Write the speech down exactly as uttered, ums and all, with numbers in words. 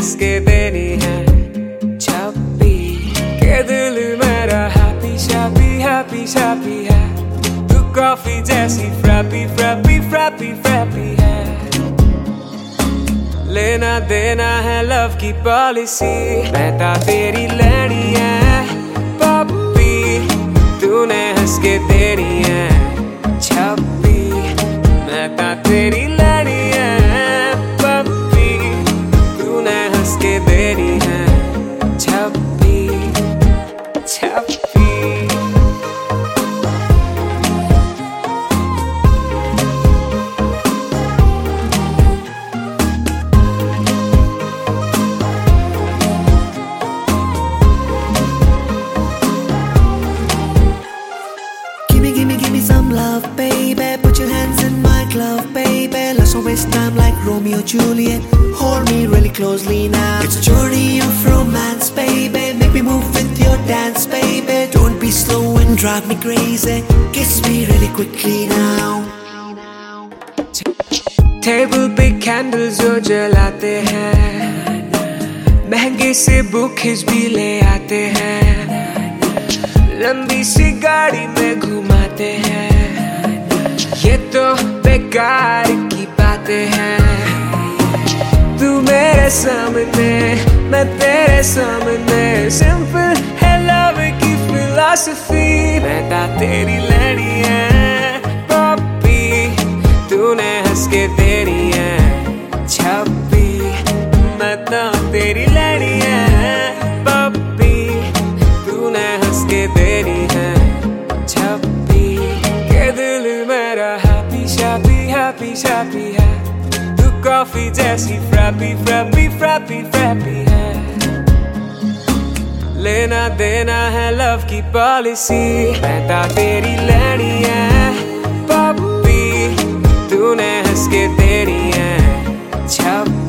हंस के देनी है छप्पी के दिल मेरा हैप्पी शैप्पी हैप्पी शैप्पी है। तू कॉफी जैसी फ्रैपी फ्रैपी फ्रैपी फ्रैपी है। लेना देना है लव की पॉलिसी, मैं ता तेरी लैनी है पप्पी, तूने हंस के देनी है छप्पी, मैं ता तेरी लैनी है पप्पी, तूने हंस के देनी है छप्पी छप्पी। Some love, baby. Put your hands in my glove, baby. Let's not waste time like Romeo Juliet. Hold me really closely now. It's a journey of romance, baby. Make me move with your dance, baby. Don't be slow and drive me crazy. Kiss me really quickly now. Table पे candles जो जलाते हैं, महंगे से bouquets भी ले आते हैं, लंबी सी गाड़ी में घुमाते हैं, ये तो बेकार की बातें हैं। तू मेरे सामने मैं तेरे सामने, सिंपल है लव की फिलॉसफी, मैं ता तेरी लैनी है पप्पी, तूने हंस के देनी है छप्पी, मैं ता तेरी लैनी है पप्पी, तूने हंस के देनी है छप्पी के दिल मेरा हैप्पी शैप्पी हैप्पी शैप्पी है। तू कॉफी जैसी फ्रैपी फ्रैपी फ्रैपी फ्रैपी है। लेना देना है लव की पॉलिसी, मैं ता तेरी लैनी है पप्पी, तूने हंस के देनी है छप्पी।